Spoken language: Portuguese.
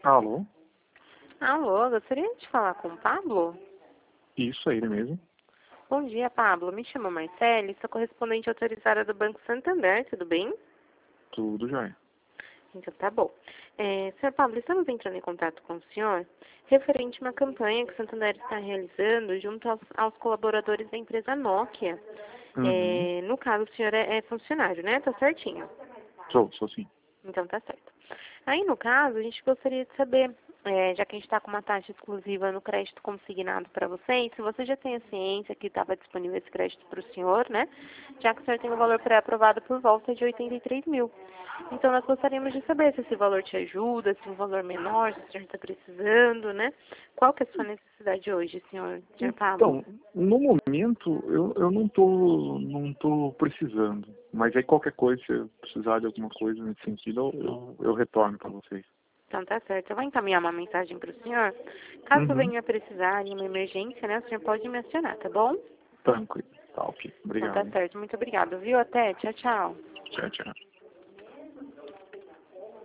Alô? Alô, gostaria de falar com o Pablo? Isso, é ele mesmo. Bom dia, Pablo. Me chamo Marcele, sou correspondente autorizada do Banco Santander, tudo bem? Tudo jóia. Então tá bom. Senhor Pablo, estamos entrando em contato com o senhor referente a uma campanha que o Santander está realizando junto aos colaboradores da empresa Nokia. Uhum. No caso, o senhor é funcionário, né? Tá certinho. Sou sim. Então tá certo. Aí, no caso, a gente gostaria de saber, já que a gente está com uma taxa exclusiva no crédito consignado para vocês, se você já tem a ciência que estava disponível esse crédito para o senhor, né? Já que o senhor tem um valor pré-aprovado por volta de 83 mil. Então, nós gostaríamos de saber se esse valor te ajuda, se é um valor menor, se o senhor está precisando, né? Qual que é a sua necessidade hoje, senhor Pablo? Então, no momento, eu não tô precisando. Mas aí qualquer coisa, se eu precisar de alguma coisa nesse sentido, eu retorno para vocês. Então tá certo. Eu vou encaminhar uma mensagem para o senhor. Caso Uhum. venha precisar de uma emergência, né? O senhor pode me acionar, tá bom? Tranquilo. Tá, ok. Então tá Obrigado. certo. Muito obrigada, viu? Até. Tchau, tchau. Tchau, tchau.